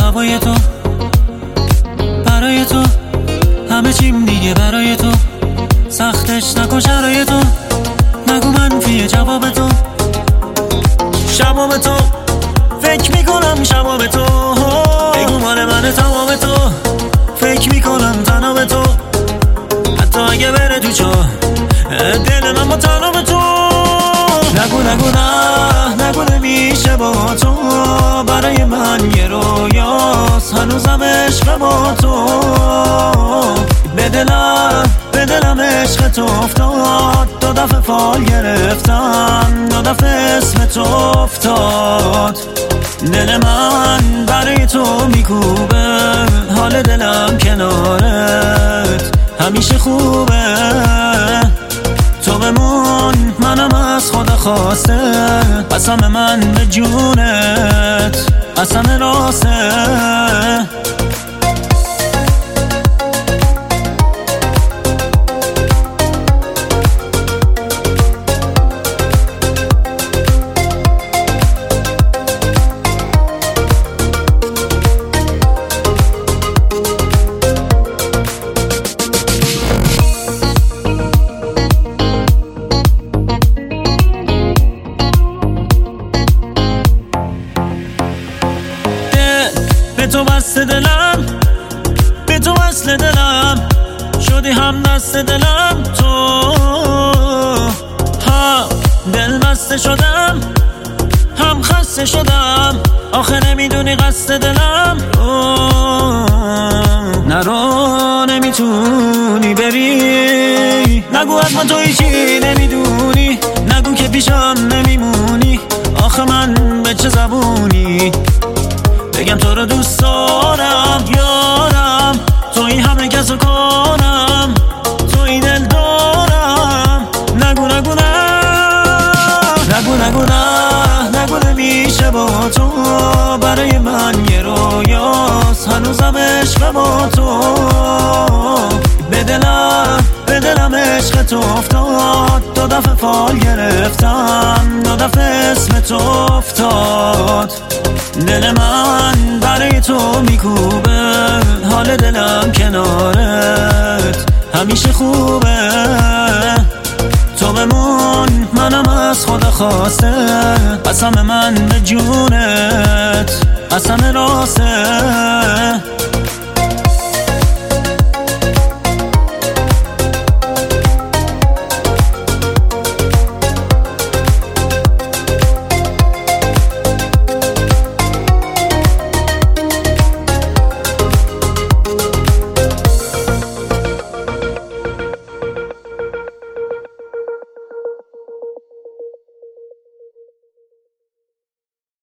هوای تو، برای تو همه چیم دیگه برای تو. سختش نکن شرای تو، نگو منفیه جواب تو. شباب تو فکر میکنم، شباب تو بگو مال منه تمام تو. فکر میکنم تنها به تو، حتی اگه بره تو چاه دل من با تنها به تو. نگو نگو نه، نگو نمیشه با تو. برای من یه رویاست هنوزم عشق با تو. به دلم عشق تو افتاد. 2 دفعه فال گرفتم، 2 دفعه اسم تو افتاد. دل من برای تو میکوبه، حال دلم کنارت همیشه خوبه. تو بمون، منم از خدا خواسته. قسم من به جونت، قسم راسته. به تو بسته دلم، به تو وصل دلم، شدی هم دست دلم. تو هم دل بسته شدم، هم خسته شدم. آخه نمیدونی قصد دلم. نرو نمیتونی بری، نگو از من تو هیچی نمیدونی. نگو که پیشم نمیمونی، آخه من به چه زبونی بگم تو رو دوست دارم یارم. توی همه کسو کنم، توی دل دارم. نگو نگو نه، نگو نگو نه، نگو نمیشه با تو. برای من یه رویاست هنوزم عشق با تو. به دلم عشق تو افتاد. 2 دفعه فال گرفتم، 2 دفعه اسم تو افتاد. دل من برای تو میکوبه، حال دلم کنارت همیشه خوبه. تو بمون، منم از خدا خواسته. قسم من به جونت، قسم راسته.